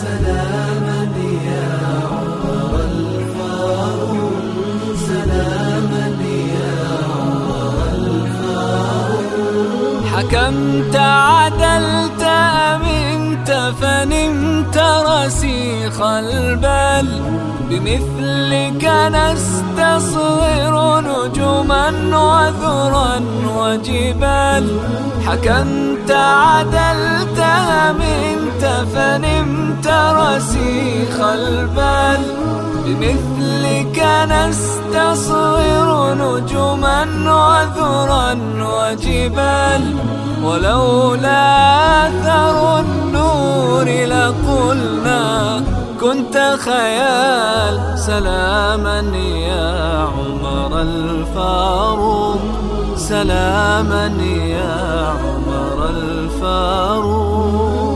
سلاما يا عمر الفاروق، سلاما يا عمر الفاروق. حكمت عدلت أمنت فنمت رسيخ البال، بمثلك نستصغر نجما وذرا وجبال. حكمت عدلت أمنت فنمت رسيخ البال، بمثلك نستصغر نجما وذرا وجبال. ولولا أثر النور لقلنا كنت خيال. سلاما يا عمر الفاروق، سلاما يا عمر الفاروق.